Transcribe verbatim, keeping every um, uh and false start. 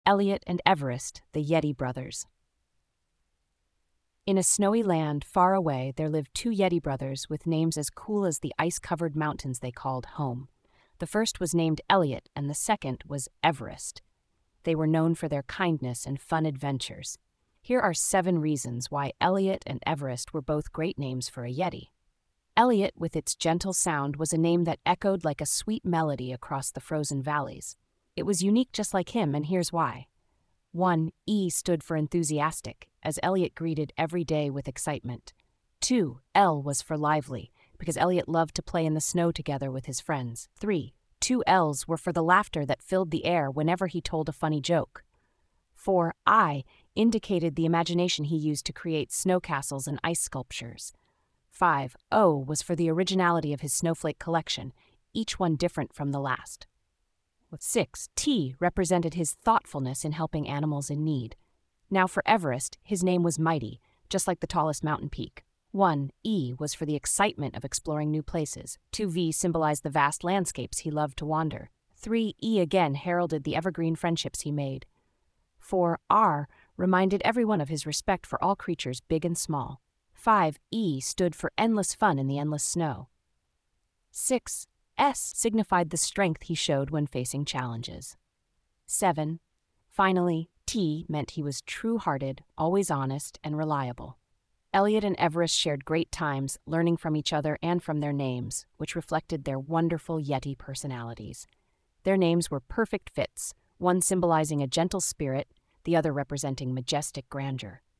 Elliot and Everest, the Yeti brothers. In a snowy land far away, there lived two Yeti brothers with names as cool as the ice-covered mountains they called home. The first was named Elliot, and the second was Everest. They were known for their kindness and fun adventures. Here are seven reasons why Elliot and Everest were both great names for a Yeti. Elliot, with its gentle sound, was a name that echoed like a sweet melody across the frozen valleys. It was unique just like him, and here's why. One, E stood for enthusiastic, as Elliot greeted every day with excitement. Two, L was for lively, because Elliot loved to play in the snow together with his friends. Three, two L's were for the laughter that filled the air whenever he told a funny joke. Four, I indicated the imagination he used to create snow castles and ice sculptures. Five, O was for the originality of his snowflake collection, each one different from the last. Six, T represented his thoughtfulness in helping animals in need. Now for Everest, his name was Mighty, just like the tallest mountain peak. One, E was for the excitement of exploring new places. Two, V symbolized the vast landscapes he loved to wander. Three, E again heralded the evergreen friendships he made. Four, R reminded everyone of his respect for all creatures big and small. Five, E stood for endless fun in the endless snow. Six, S signified the strength he showed when facing challenges. Seven, finally, T meant he was true-hearted, always honest, and reliable. Elliot and Everest shared great times, learning from each other and from their names, which reflected their wonderful Yeti personalities. Their names were perfect fits, one symbolizing a gentle spirit, the other representing majestic grandeur.